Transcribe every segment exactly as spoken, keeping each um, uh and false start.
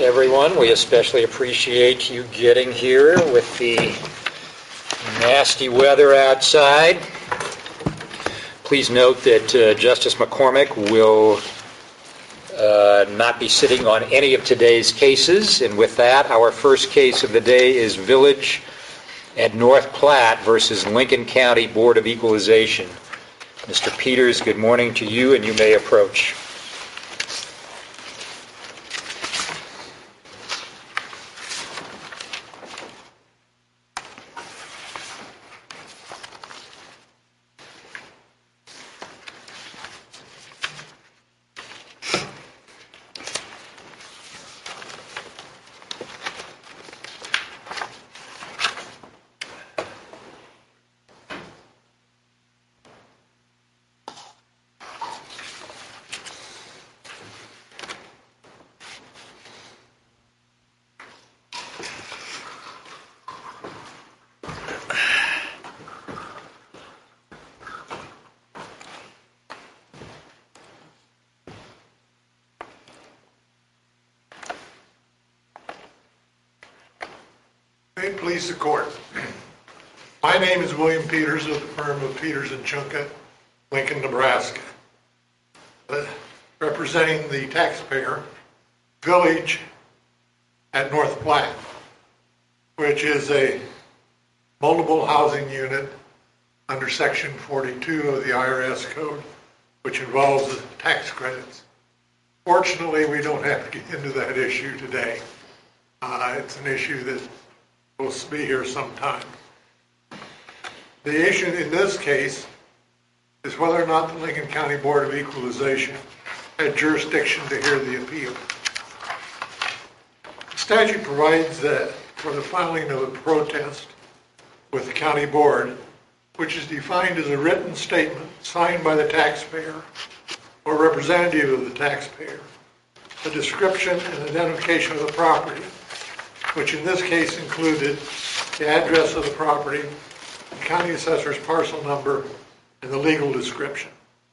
everyone. We especially appreciate you getting here with the nasty weather outside. Please note that uh, Justice McCormick will uh, not be sitting on any of today's cases. And with that, our first case of the day is Village at North Platte versus Lincoln County Board of Equalization. Mister Peters, good morning to you, and you may approach. May it please the court. My name is William Peters of the firm of Peters and Chunka, Lincoln, Nebraska. Uh, representing the taxpayer, Village at North Platte, which is a multiple housing unit under Section forty-two of the I R S code, which involves the tax credits. Fortunately, we don't have to get into that issue today. Uh, it's an issue that will be here sometime. The issue in this case is whether or not the Lincoln County Board of Equalization had jurisdiction to hear the appeal. The statute provides that for the filing of a protest with the county board, which is defined as a written statement signed by the taxpayer or representative of the taxpayer, a description and identification of the property, which in this case included the address of the property, the county assessor's parcel number, and the legal description.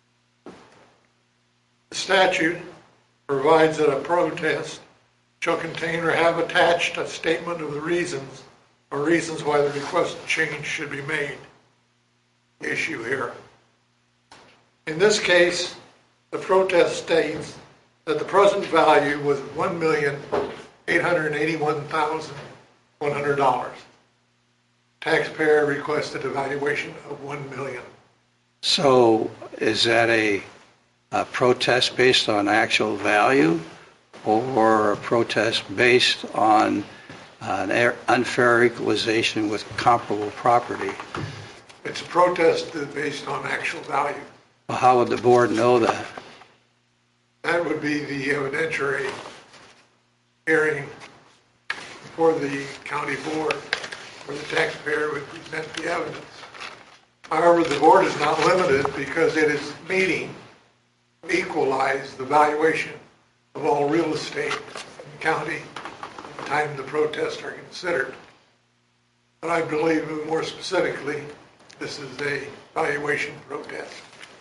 The statute provides that a protest shall contain or have attached a statement of the reasons or reasons why the requested change should be made. The issue here. In this case, the protest states that the present value was one million eight hundred eighty-one thousand one hundred dollars. Taxpayer requested a valuation of one million dollars. So is that a, a protest based on actual value or a protest based on an unfair equalization with comparable property? It's a protest based on actual value. Well, how would the board know that? That would be the evidentiary hearing before the county board, where the taxpayer would present the evidence. However, the board is not limited because it is meeting to equalize the valuation of all real estate in the county at the time the protests are considered. But I believe more specifically, this is a valuation protest.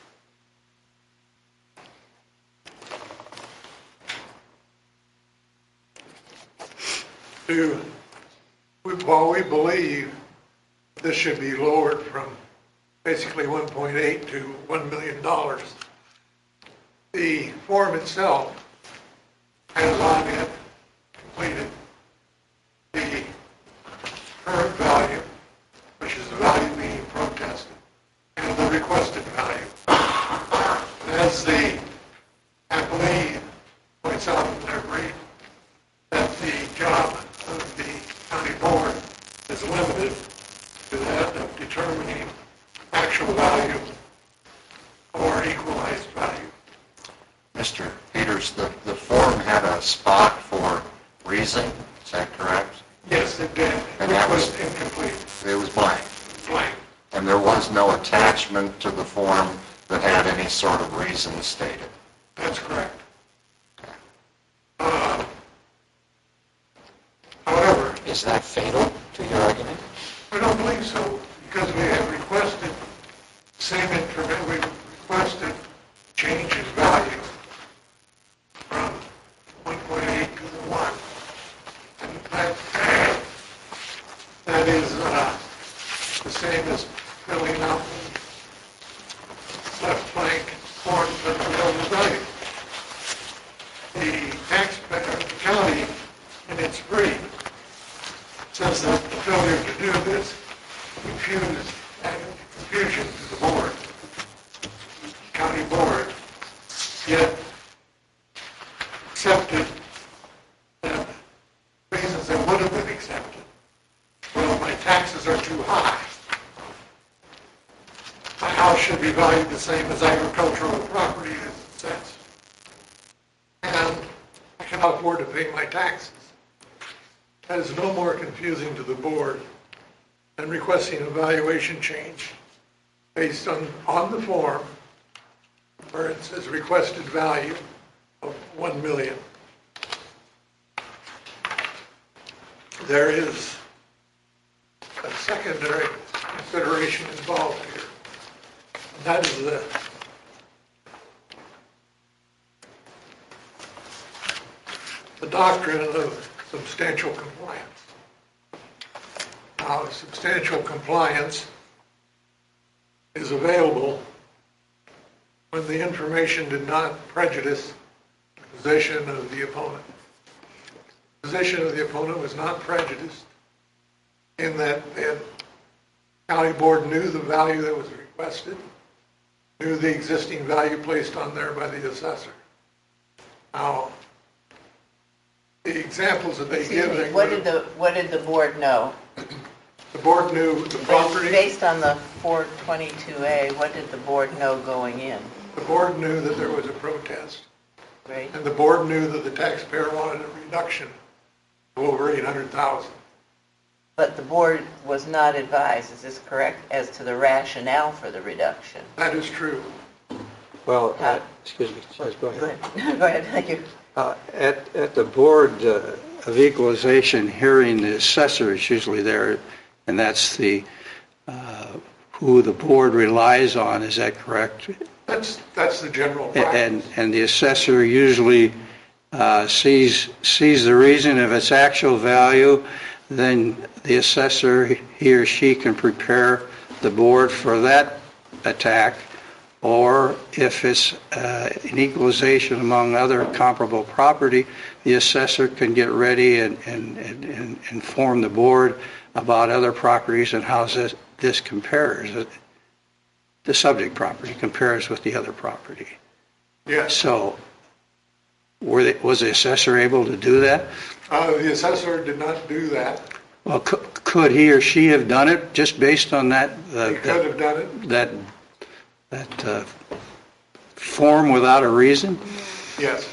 To, while we believe this should be lowered from basically one point eight to one million dollars, the form itself has on it completed the current value, which is the value being protested, and the requested value. As the appellee points out in their brief, that the job of the county board is limited to that of determining actual value or equalized value. Mister Peters, the, the form had a spot for reason, is that correct? Yes, it did. And it that was, was incomplete. It was blank. Blank. And there was no attachment to the form that had any sort of reason stated. That's correct. Uh, however, is that fatal to your argument? I don't believe so, because we have requested same information. We requested change in value from one point eight to the one. the taxpayer, the county, in its brief, says that the failure to do this confused and confusion to the board, county board, yet accepted the reasons that would have been accepted. Well, my taxes are too high. My house should be valued the same as agricultural property, as it says. And I cannot afford to pay my taxes. That is no more confusing to the board than requesting a valuation change based on, on the form where it says requested value of one million. There is a secondary consideration involved here. And that is the the doctrine of substantial compliance. Now, substantial compliance is available when the information did not prejudice the position of the opponent. The position of the opponent was not prejudiced in that the county board knew the value that was requested, knew the existing value placed on there by the assessor. Now, the examples that they Excuse give... me, they what would- did the, what did the board know? The board knew the property... Based on the four twenty-two A, what did the board know going in? The board knew that there was a protest, Right? and the board knew that the taxpayer wanted a reduction of over eight hundred thousand dollars. But the board was not advised, is this correct, as to the rationale for the reduction? That is true. Well, uh, excuse me, Judge, go Go ahead. ahead, go ahead, thank you. Uh, At, at the Board uh, of Equalization hearing, the assessor is usually there, and that's the, uh, who the board relies on, is that correct? That's, that's the general And, practice. and the assessor usually uh, sees, sees the reason. If it's actual value, then the assessor, he or she can prepare the board for that attack. Or if it's uh, an equalization among other comparable property, the assessor can get ready and, and, and, and inform the board about other properties and how this, this compares. The subject property compares with the other property. Yes. So were they, was the assessor able to do that? Uh, the assessor did not do that. Well, could, could he or she have done it just based on that? Uh, He could have done it. that that uh, form without a reason? Yes.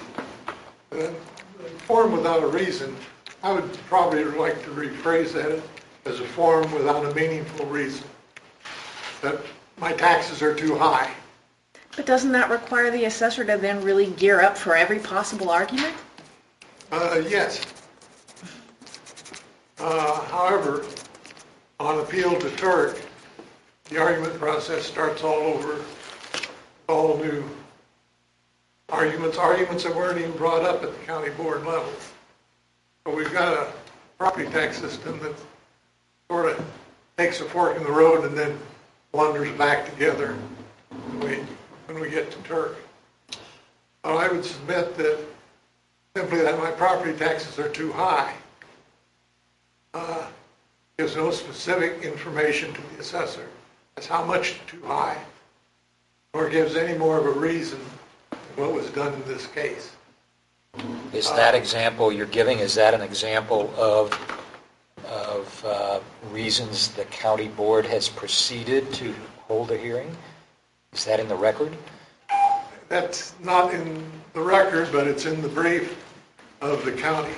Uh, form without a reason, I would probably like to rephrase that as a form without a meaningful reason. That my taxes are too high. But doesn't that require the assessor to then really gear up for every possible argument? Uh, yes. Uh, however, on appeal to Turk, the argument process starts all over, all new arguments, arguments that weren't even brought up at the county board level. But we've got a property tax system that sort of takes a fork in the road and then wanders back together when we, when we get to Turk. Uh, I would submit that simply that my property taxes are too high uh, gives no specific information to the assessor as how much too high, or gives any more of a reason than what was done in this case. Is that example you're giving, is that an example of, of uh, reasons the county board has proceeded to hold a hearing? Is that in the record? That's not in the record, but it's in the brief of the county.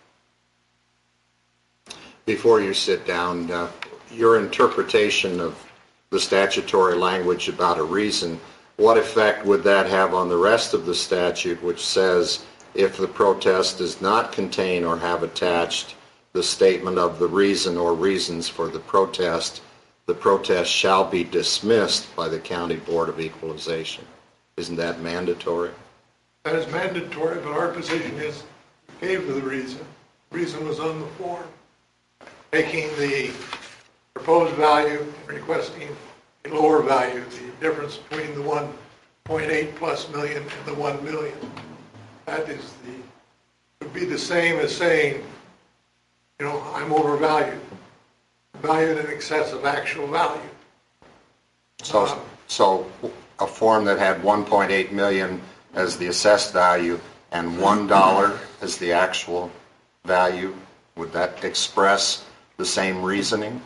Before you sit down, uh, your interpretation of the statutory language about a reason, what effect would that have on the rest of the statute, which says if the protest does not contain or have attached the statement of the reason or reasons for the protest, the protest shall be dismissed by the County Board of Equalization? Isn't that mandatory? That is mandatory, but our position is gave the reason. Reason was on the form, taking the proposed value and requesting a lower value, the difference between the one point eight plus million and the one million. That is the, would be the same as saying, you know, I'm overvalued, valued in excess of actual value. So, so a form that had one point eight million as the assessed value and one dollar as the actual value, would that express the same reasoning?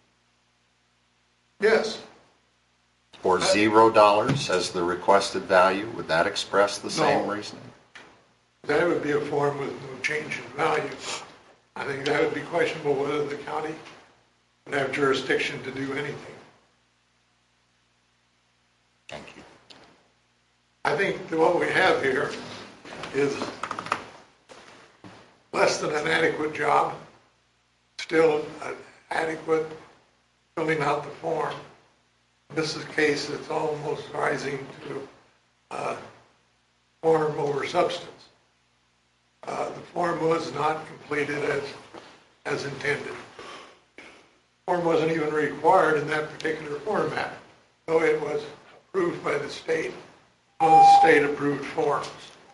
Yes. Or zero dollars as the requested value, would that express the same No. reasoning? That would be a form with no change in value. I think that would be questionable whether the county would have jurisdiction to do anything. Thank you. I think that what we have here is less than an adequate job, still an adequate filling out the form. In this case, it's almost rising to uh, form over substance. Uh, the form was not completed as, as intended. The form wasn't even required in that particular format, though it was approved by the state on the state-approved forms.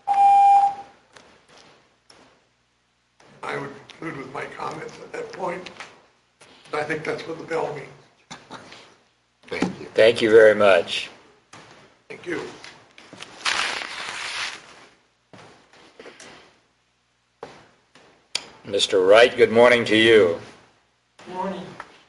I would conclude with my comments at that point. I think that's what the bill means. Thank you. Thank you very much. Thank you. Mister Wright, good morning to you. Good morning.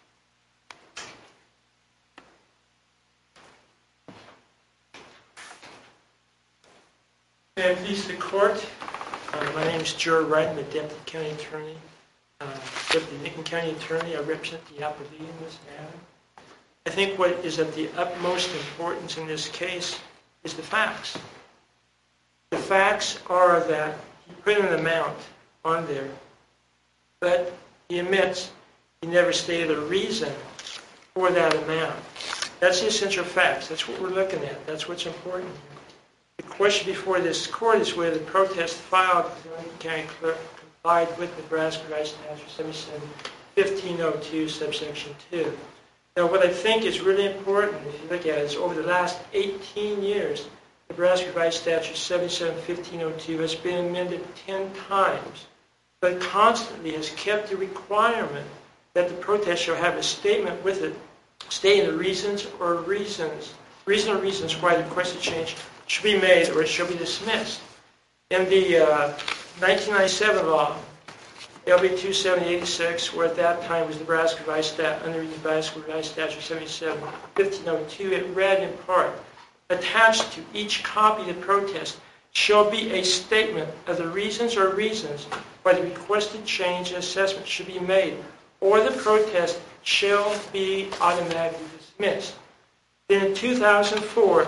May I please the court? Uh, my name is Joe Wright. I'm the Deputy County Attorney. Uh, Deputy Lincoln County Attorney. I represent the appellee in this matter. I think what is of the utmost importance in this case is the facts. The facts are that he put an amount on there, but he admits he never stated a reason for that amount. That's the essential facts. That's what we're looking at. That's what's important here. The question before this court is whether the protest filed with the Lincoln County Clerk complied with Nebraska Revised Statute seventy-seven fifteen oh two, subsection two. Now, what I think is really important, if you look at it, is over the last eighteen years, Nebraska Revised Statute seventy-seven fifteen oh two has been amended ten times, but constantly has kept the requirement that the protest shall have a statement with it stating the reasons or reasons, reason or reasons why the requested change should be made or it shall be dismissed. In the uh, nineteen ninety-seven law, L B two seventy eighty-six, where at that time was Nebraska Revised Statute, under Nebraska Revised Statute seventy-seven fifteen oh two, it read in part, attached to each copy of the protest shall be a statement of the reasons or reasons why the requested change in assessment should be made, or the protest shall be automatically dismissed. Then in two thousand four,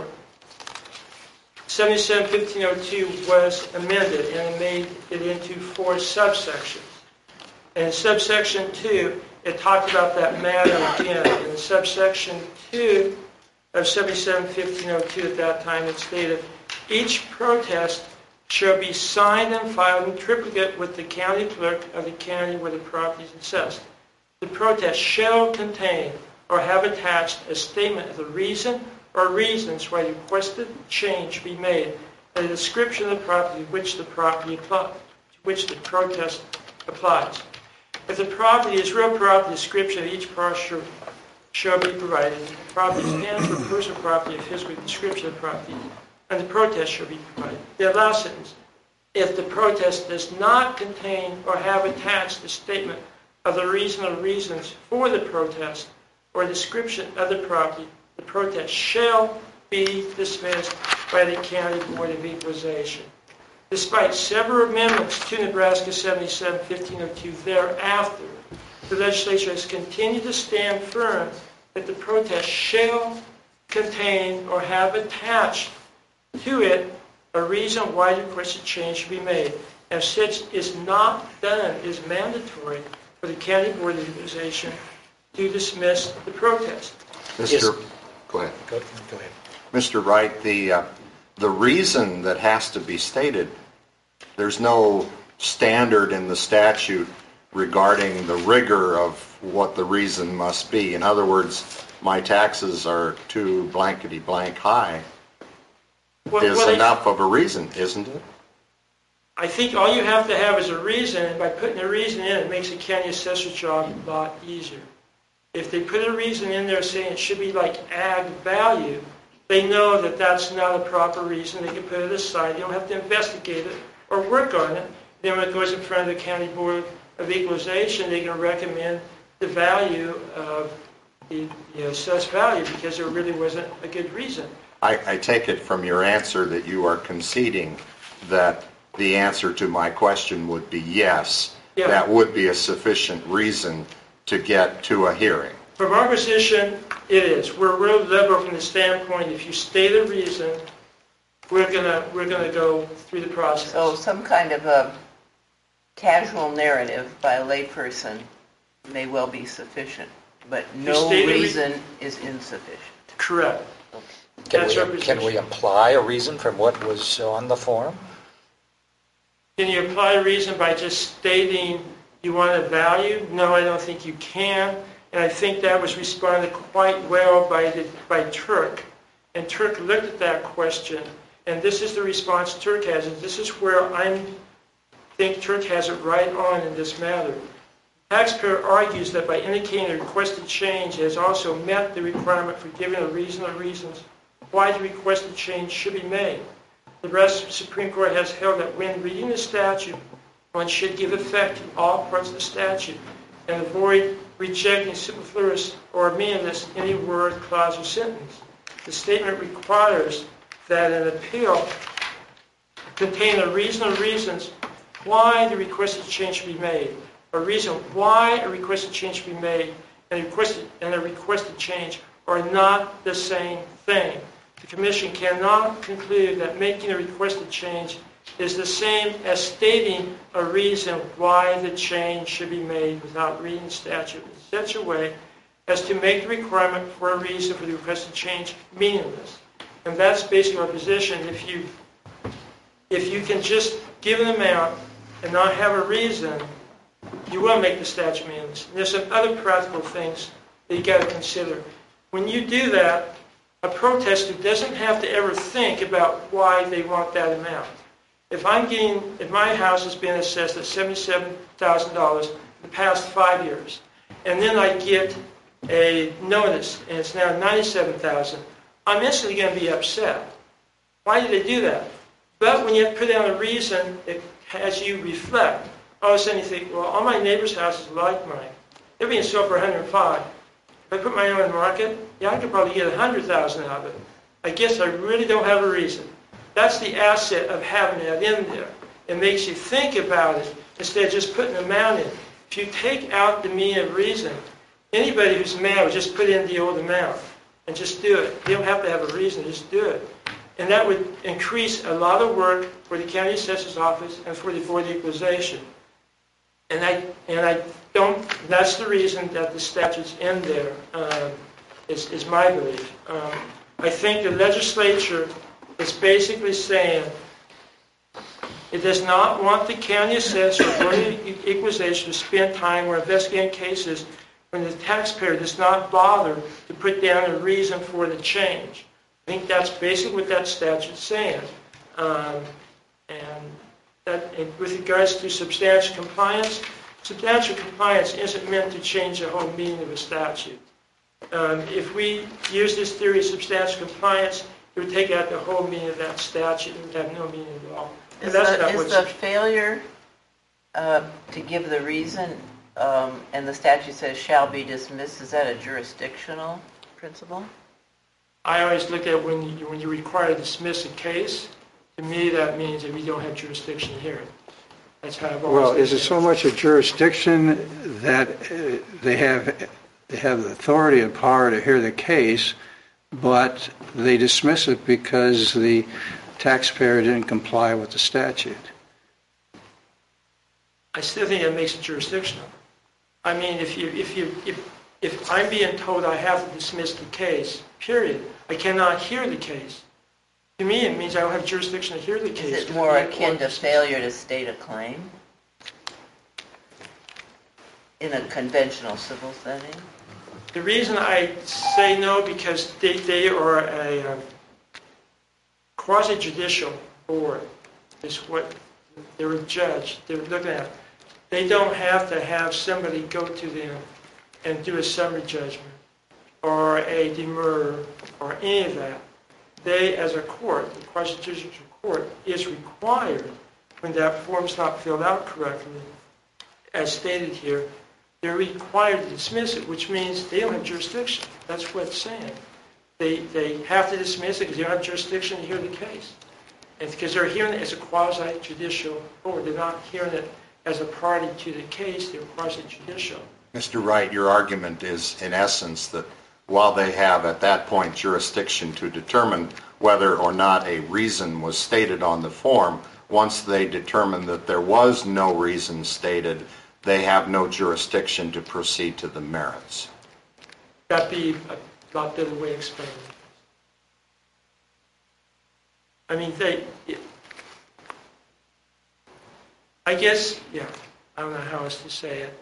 seventy-seven fifteen oh two was amended and it made it into four subsections. And in subsection two, it talked about that matter again. In subsection two of seventy-seven fifteen oh two at that time, it stated, each protest shall be signed and filed in triplicate with the county clerk of the county where the property is assessed. The protest shall contain or have attached a statement of the reason or reasons why the requested change be made, and a description of the property to which the property applies, to which the protest applies. If the property is real property, description of each parcel shall be provided. If the property stands for personal property, a physical description of the property, and the protest shall be provided. The last sentence, if the protest does not contain or have attached a statement of the reason or reasons for the protest or a description of the property, the protest shall be dismissed by the County Board of Equalization. Despite several amendments to Nebraska seventy-seven fifteen oh two thereafter, the legislature has continued to stand firm that the protest shall contain or have attached to it a reason why the requested change should be made. If such is not done, it is mandatory for the County Board of Equalization to dismiss the protest. Mister Yes. Go ahead. Go, go ahead. Mister Wright, the, uh, the reason that has to be stated, there's no standard in the statute regarding the rigor of what the reason must be. In other words, my taxes are too blankety blank high What, is what I- enough of a reason, isn't it? I think all you have to have is a reason, and by putting a reason in, it makes the county assessor's job a lot easier. If they put a reason in there saying it should be like ag value, they know that that's not a proper reason. They can put it aside. You don't have to investigate it or work on it. Then when it goes in front of the County Board of Equalization, they can recommend the value of the, the assessed value because there really wasn't a good reason. I, I take it from your answer that you are conceding that the answer to my question would be yes. Yeah. That would be a sufficient reason to get to a hearing. From our position, it is. We're real liberal from the standpoint, if you state a reason, we're gonna we're gonna go through the process. So some kind of a casual narrative by a layperson may well be sufficient, but no state a re- reason is insufficient. Correct. Can That's our we, position. can we imply a reason from what was on the form? Can you apply a reason by just stating you want a value? No, I don't think you can. And I think that was responded quite well by the, by Turk. And Turk looked at that question, and this is the response Turk has. And this is where I think Turk has it right on in this matter. The taxpayer argues that by indicating the requested change has also met the requirement for giving a reason or reasons why the requested change should be made. The rest Supreme Court has held that when reading the statute, one should give effect to all parts of the statute and avoid rejecting superfluous or meaningless any word, clause, or sentence. The statement requires that an appeal contain a reason or reasons why the requested change should be made, a reason why a requested change should be made, and a requested, and a requested change are not the same thing. The Commission cannot conclude that making a requested change is the same as stating a reason why the change should be made without reading the statute in such a way as to make the requirement for a reason for the requested change meaningless. And that's basically our position. If you, if you can just give an amount and not have a reason, you will make the statute meaningless. And there's some other practical things that you got to consider. When you do that, a protester doesn't have to ever think about why they want that amount. If I'm getting, if my house has been assessed at seventy-seven thousand dollars for the past five years, and then I get a notice and it's now ninety-seven thousand dollars, I'm instantly going to be upset. Why did they do that? But when you put down a reason, it, as you reflect, all of a sudden you think, well, all my neighbors' houses are like mine. They're being sold for one hundred five. If I put mine on the market, yeah, I could probably get one hundred thousand dollars out of it. I guess I really don't have a reason. That's the asset of having that in there. It makes you think about it instead of just putting an amount in. If you take out the meaning of reason, anybody who's mad would just put in the old amount and just do it. You don't have to have a reason, just do it. And that would increase a lot of work for the county assessor's office and for the Board of Equalization. And I, and I don't, that's the reason that the statute's in there, um, is, is my belief. Um, I think the legislature is basically saying it does not want the county assessor or Board of Equalization to spend time or investigating cases when the taxpayer does not bother to put down a reason for the change. I think that's basically what that statute's saying. Um, and that, and with regards to substantial compliance, substantial compliance isn't meant to change the whole meaning of a statute. Um, if we use this theory of substantial compliance, it would take out the whole meaning of that statute. It would have no meaning at all. And Is that's the, not is what's- the failure uh, to give the reason, um, and the statute says shall be dismissed, is that a jurisdictional principle? I always look at when you, when you require to dismiss a case, to me that means that we don't have jurisdiction here. That's how I've always Well, looked is it at so much a jurisdiction that uh, they have, they have the authority and power to hear the case, but they dismiss it because the taxpayer didn't comply with the statute? I still think that makes it jurisdictional. I mean, if you if you if if I'm being told I have to dismiss the case, period, I cannot hear the case. To me, it means I don't have jurisdiction to hear the case. Is it more akin to failure to state a claim in a conventional civil setting? The reason I say no because they they are a um, quasi-judicial board is what they're a judge, they're looking at, they don't have to have somebody go to them and do a summary judgment or a demurrer or any of that. They, as a court, the quasi-judicial court, is required, when that form's not filled out correctly, as stated here, they're required to dismiss it, which means they don't have jurisdiction. That's what it's saying. They, they have to dismiss it because they don't have jurisdiction to hear the case. And because they're hearing it as a quasi-judicial board. They're not hearing it as a party to the case. They're quasi-judicial. Mister Wright, your argument is, in essence, that while they have at that point jurisdiction to determine whether or not a reason was stated on the form, once they determine that there was no reason stated, they have no jurisdiction to proceed to the merits. That'd be a lot better way of explaining it. I mean, they, it, I guess, yeah, I don't know how else to say it.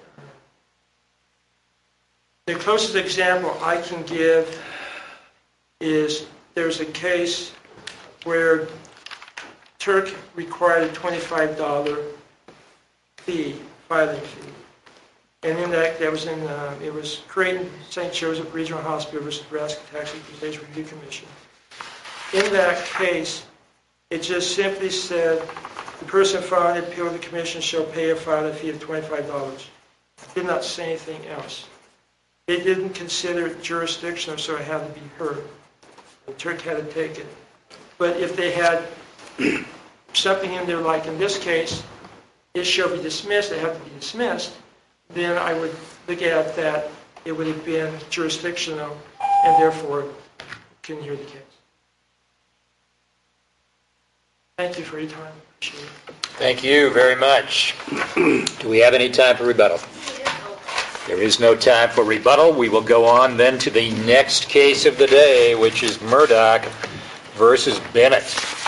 The closest example I can give is there's a case where Turk required a twenty-five dollars fee, filing fee. And in that, that was in, uh, it was Creighton Saint Joseph Regional Hospital versus Nebraska Tax Equalization Review Commission. In that case, it just simply said, the person filing an appeal to the commission shall pay a filing fee of twenty-five dollars. It did not say anything else. It didn't consider it jurisdictional, so it had to be heard. The Turk had to take it. But if they had something in there, like in this case, it shall be dismissed, it had to be dismissed, then I would look at that, it would have been jurisdictional, and therefore can hear the case. Thank you for your time. Appreciate it. Thank you very much. Do we have any time for rebuttal? There is no time for rebuttal. We will go on then to the next case of the day, which is Murdoch versus Bennett.